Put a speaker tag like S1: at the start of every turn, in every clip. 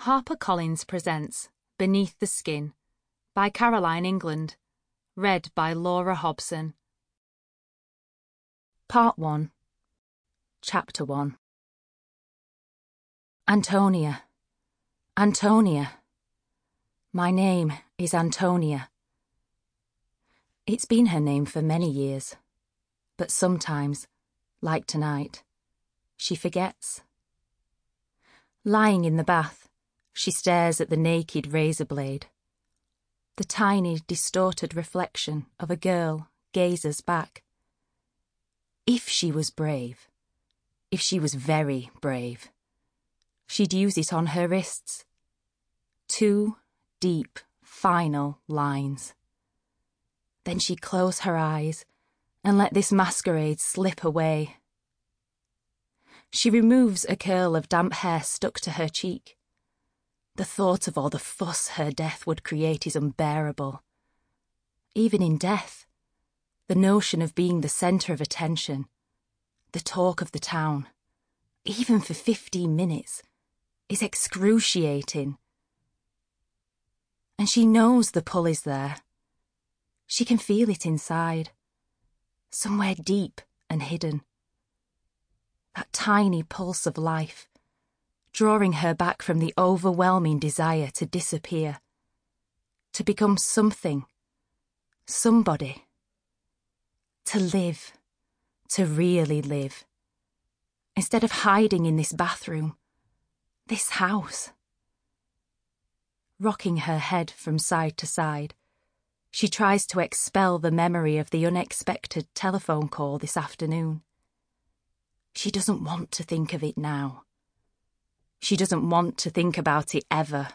S1: HarperCollins presents Beneath the Skin by Caroline England, read by Laura Hobson. Part 1. Chapter 1. Antonia. Antonia. My name is Antonia. It's been her name for many years, but sometimes, like tonight, she forgets. Lying in the bath, she stares at the naked razor blade. The tiny, distorted reflection of a girl gazes back. If she was brave, if she was very brave, she'd use it on her wrists. 2 deep, final lines. Then she'd close her eyes and let this masquerade slip away. She removes a curl of damp hair stuck to her cheek. The thought of all the fuss her death would create is unbearable. Even in death, the notion of being the centre of attention, the talk of the town, even for 15 minutes, is excruciating. And she knows the pull is there. She can feel it inside, somewhere deep and hidden. That tiny pulse of life, drawing her back from the overwhelming desire to disappear, to become something, somebody, to live, to really live, instead of hiding in this bathroom, this house. Rocking her head from side to side, she tries to expel the memory of the unexpected telephone call this afternoon. She doesn't want to think of it now. She doesn't want to think about it ever.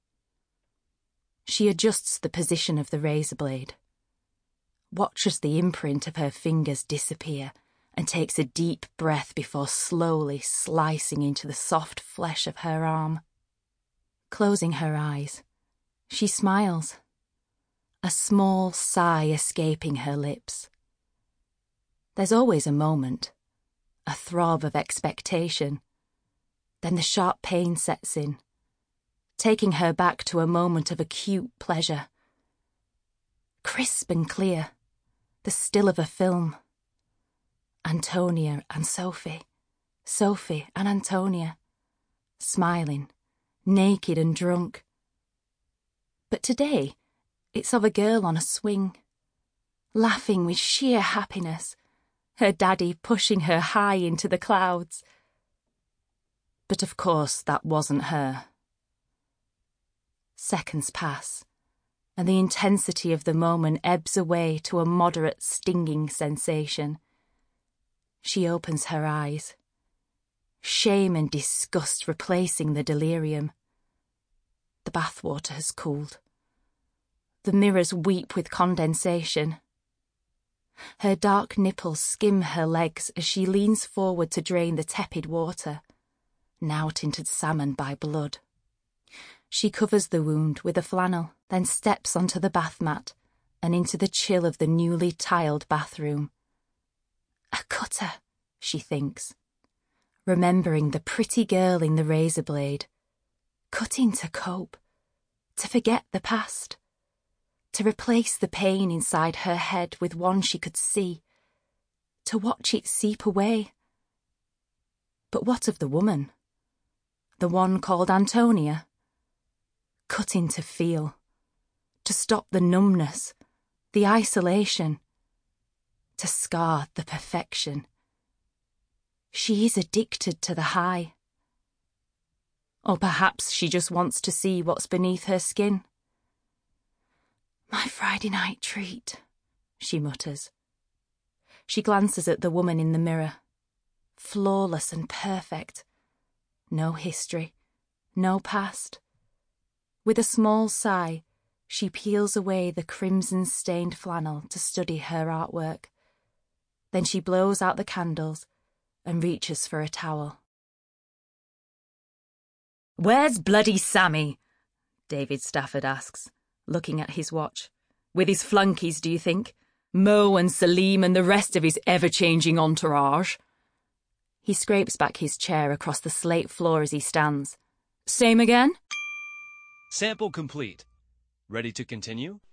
S1: She adjusts the position of the razor blade, watches the imprint of her fingers disappear, and takes a deep breath before slowly slicing into the soft flesh of her arm. Closing her eyes, she smiles, a small sigh escaping her lips. There's always a moment, a throb of expectation. Then the sharp pain sets in, taking her back to a moment of acute pleasure. Crisp and clear, the still of a film. Antonia and Sophie, Sophie and Antonia, smiling, naked and drunk. But today, it's of a girl on a swing, laughing with sheer happiness, her daddy pushing her high into the clouds. But of course that wasn't her. Seconds pass, and the intensity of the moment ebbs away to a moderate stinging sensation. She opens her eyes, shame and disgust replacing the delirium. The bathwater has cooled. The mirrors weep with condensation. Her dark nipples skim her legs as she leans forward to drain the tepid water, now tinted salmon by blood. She covers the wound with a flannel, then steps onto the bath mat and into the chill of the newly tiled bathroom. A cutter, she thinks, remembering the pretty girl in the razor blade, cutting to cope, to forget the past, to replace the pain inside her head with one she could see, to watch it seep away. But what of the woman? The one called Antonia? Cutting to feel, to stop the numbness, the isolation, to scar the perfection. She is addicted to the high. Or perhaps she just wants to see what's beneath her skin. My Friday night treat, she mutters. She glances at the woman in the mirror, flawless and perfect. No history, no past. With a small sigh, she peels away the crimson-stained flannel to study her artwork. Then she blows out the candles and reaches for a towel. "Where's bloody Sammy?" David Stafford asks, looking at his watch. "With his flunkies, do you think? Mo and Salim and the rest of his ever-changing entourage?" He scrapes back his chair across the slate floor as he stands. "Same again?"
S2: Sample complete. Ready to continue?